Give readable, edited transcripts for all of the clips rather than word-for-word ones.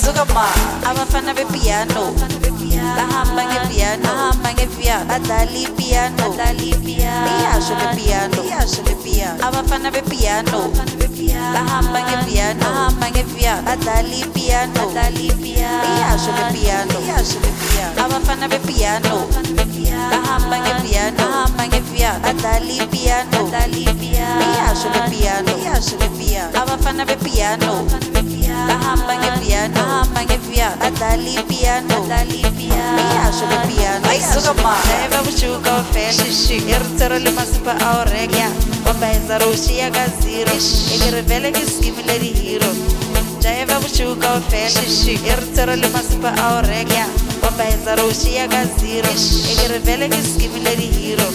Ayisuka ma abafana bepiano bahamba ngepiano badlala ipiano iyasho le piano abafana bepiano bahamba ngepiano badlala ipiano iyasho le piano abafana bepiano bahamba ngepiano badlala ipiano iyasho le piano abafana bepiano bahamba ngepiano badlala ipiano iyasho le piano ayisuka ma eva bushuka ofela iritsero le masipa a orekya wabaeza roshia ka zero ekirevele ke skimile di hero jaeva bushuka ofela iritsero le masipa a orekya wabaeza roshia ka zero ekirevele ke skimile di hero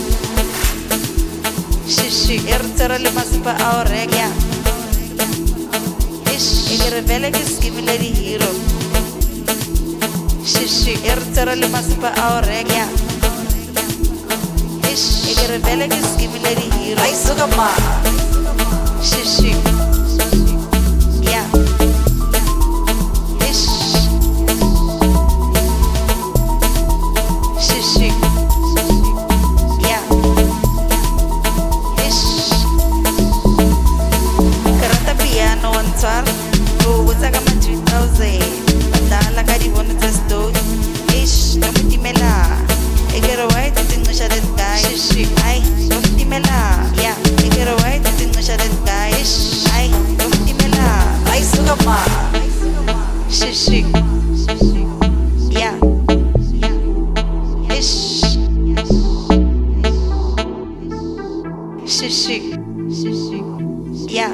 iritsero le masipa a orekya ekirevele ke skimile di hero iritsero le masipa a orekya ekirevele ke skimile di hero ayisuka ma yeah yeah karata piano ontswar go tsaka ma 2000 badala ka di bona testo namutimela ekere white tingisha that guy ay namutimela yeah ekere white tingisha that guy ay namutimela ayisuka ma yeah yeah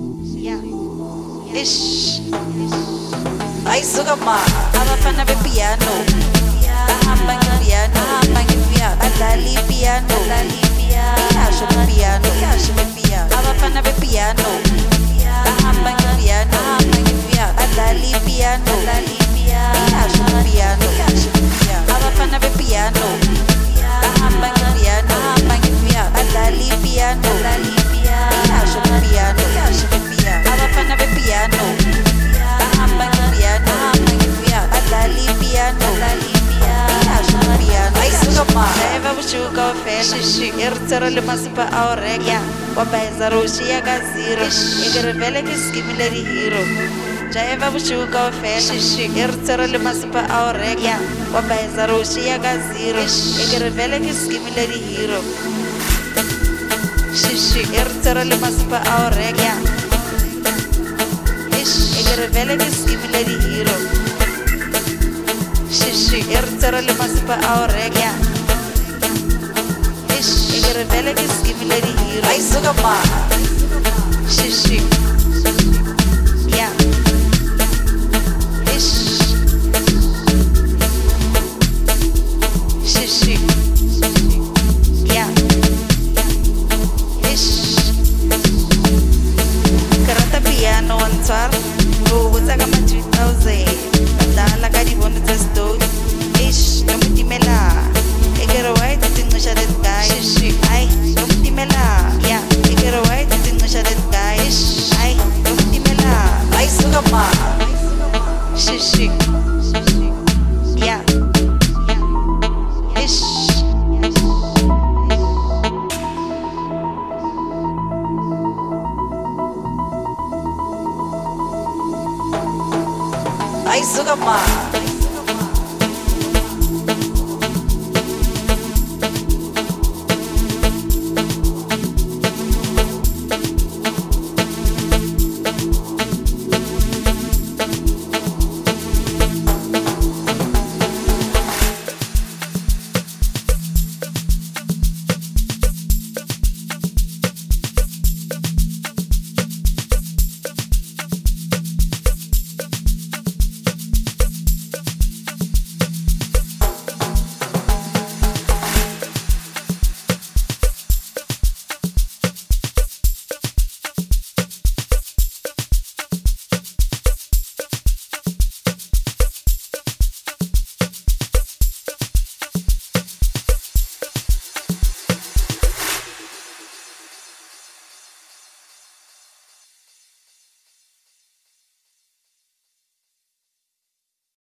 ayisuka ma abafana bepiano bahamba ngepiano badlala ipiano iyasho le piano abafana bepiano bahamba ngepiano badlala ipiano iyasho le piano abafana bepiano bahamba ngepiano badlala ipiano iyasho le piano abafana bepiano bahamba ngepiano badlala ipiano iyasho le piano ayisuka ma eva bushuka ofela iritsero le masipa a orekya wabaeza roshia ka zero ekirevele ke skimile di hero jaeva bushuka ofela iritsero le masipa a orekya wabaeza roshia ka zero ekirevele ke skimile di hero iritsero le masipa a orekya ekirevele ke skimile di hero iritsero le masipa a orekya ekirevele ke skimile di hero ayisuka ma yeah yeah karata piano ontswar go tsaka ma 2000 badala ka di bona testo namutimela ekere white tingisha that guy ay namutimela yeah ekere white tingisha that guy ay namutimela ayisuka ma yeah ayisuka ma